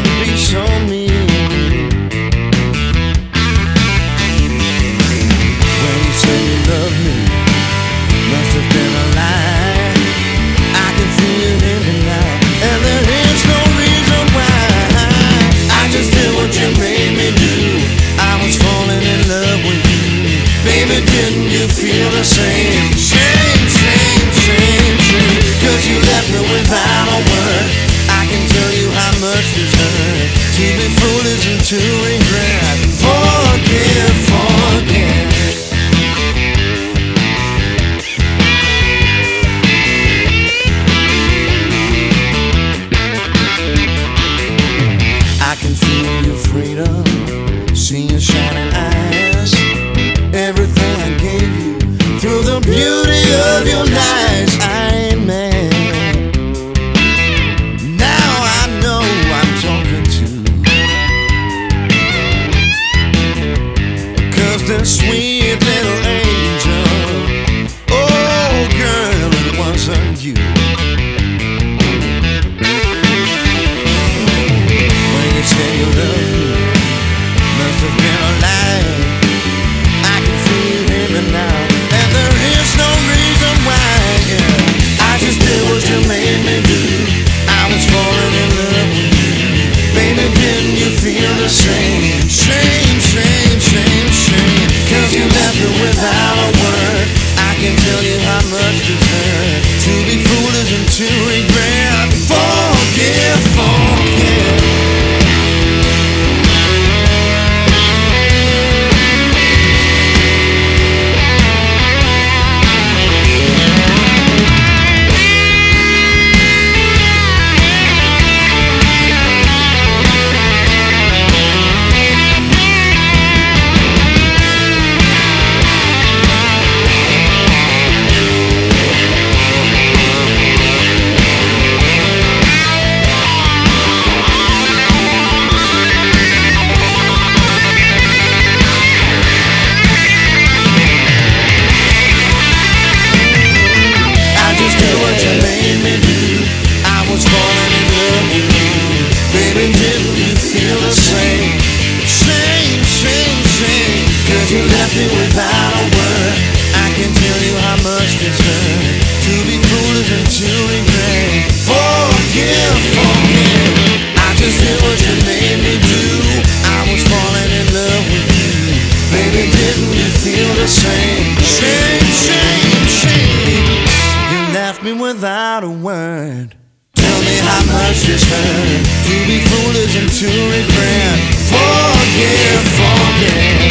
be so mean. When you say you love me, must have been a lie. I can feel it in me now, and there is no reason why. I just did what you made me do. I was falling in love with you. Baby, didn't you feel the same? Same, same, same, same. 'Cause you left me without a word. I can tell you how much this hurt. To be foolish and to regret. Forgive, forget. I can feel your freedom, see your shining eyes. Everything I gave you, through the beauty of your lies. I ain't mad. Now I know I'm talking to. 'Cause the sweet little angel, oh girl, it wasn't you. When you say you love me, must have been a lie. I can feel him now, and there is no reason why. Yeah. I just did what you made me do. I was falling in love with you. Baby, didn't you feel the same? Same, same, same, same. 'Cause you left me without a word. I can tell you how much this hurt. To be foolish and to regret. Forgive, forget. You left me without a word. I can tell you how much this hurt. To be foolish and to regret. Forgive, forget. I just did what you made me do. I was falling in love with you. Baby, didn't you feel the same? Shame, shame, shame. You left me without a word. Tell me how much this hurt. To be foolish and to regret. Forgive, forget.